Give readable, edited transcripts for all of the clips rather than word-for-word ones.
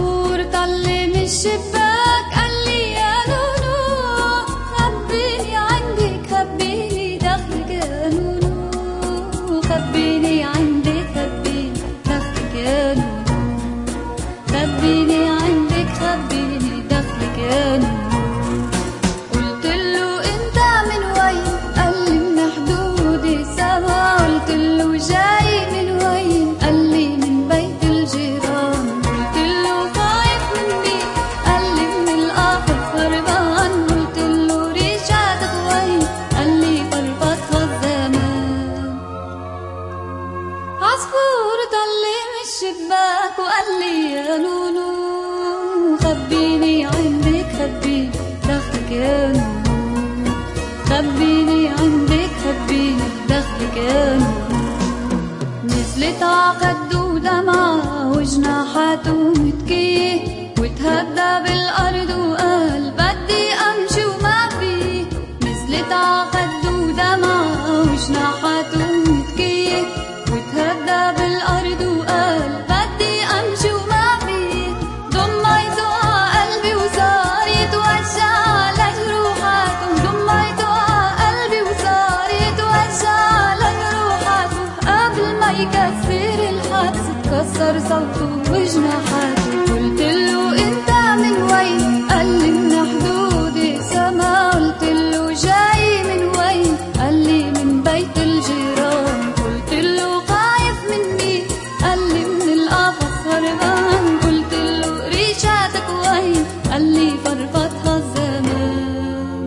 عصفور طل من الشباك قال لي يا نونو خبيني عندك خبيني دخلك يا نونو خبيني عندك خبيني دخلك يا نونو خبيني عندك خبيني دخلك يا نونو. قلت له انت من وين؟ قال لي من حدود السما. قلت له جاي من وين؟ قال لي من بيت الجيران. قلت له خايف من مين؟ قال لي من القفص هربان. قلت له رجعتك وين؟ قال لي بربطها الزمان. عصفور طل من الشباك وقال لي يا نونو خبيني عندك خبيني دخلك يا نونو خبيني عندك خبيني دخلك يا نونو. نزلت عخده ودمعة وجناحاته متكية وتهدى بالأرض وقال بدي أمشي وما في. نزلت عخده ودمعة وجناحاته متكية وتهدى بالأرض وقال بدي أمشي وما في. ضميته عقلبي وصار يتوجع لجروحاته. ضميته عقلبي وصار يتوجع لجروحاته. قبل ما يكسر الحدس اتكسر صوته وجناحاته. قلت له انت من وين؟ قال لي من حدود السما. قلت له جاي من وين؟ قال لي من بيت الجيران. قلت له خايف من مين؟ قال لي من القفص هربان. قلت له ريشاتك وين؟ قال لي فرفضها الزمان.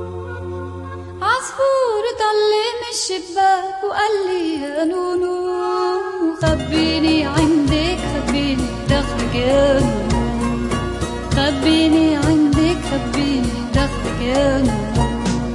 عصفور طل من الشباك وقال لي يا نونو خبيني عندك خبيني دخلك يا نونو خبيني عندك خبيني دخلك يا نونو.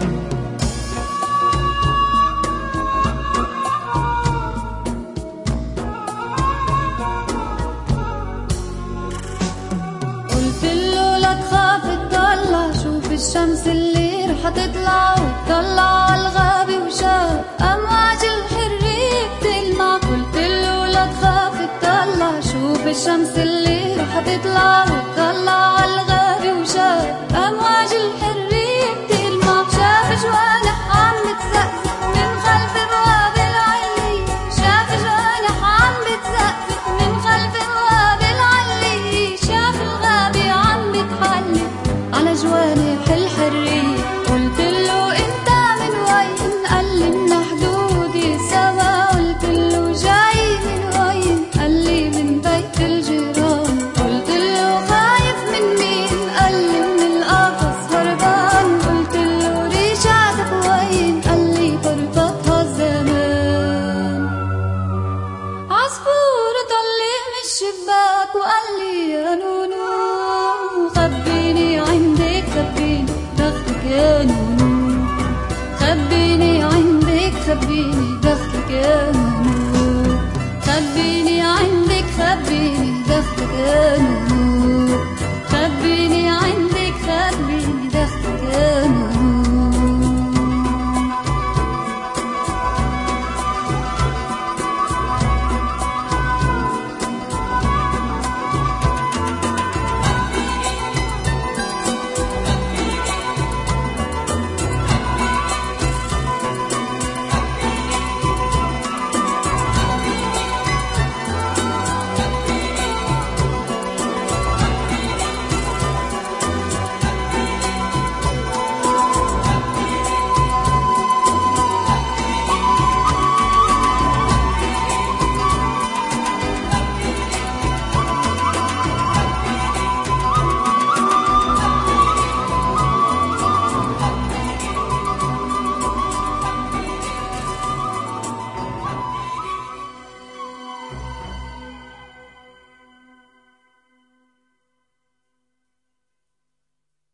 قلت له لا تخاف تطلع شوف الشمس اللي رح تطلع. وتطلع عالغابة وشاف أمواج الحرية بتلمع. قلت له لا تخاف تطلع شوف الشمس اللي رح تطلع. وتطلع عالغابة وشاف أمواج الحرية بتلمع. شاف جوانح عم بتزقزق من خلف بواب العلية. شاف جوانح عم بتزقزق من خلف بواب العلية. شاف الغابة عم بتحلي على جوانح الحرية. قلت له انت من وين؟ قال لي من حدود السما. قلت له جاي من وين؟ قال لي من بيت الجيران. قلت له خايف من مين؟ قال لي من القفص هربان. قلت له رجعتك وين؟ قال لي بربطها الزمان. عصفور طل من الشباك وقال لي يا نونو خبيني عندك خبيني دخلك يا نونو خبيني عندك خبيني دخلك يا نونو خبيني عندك خبيني دخلك يا نونو.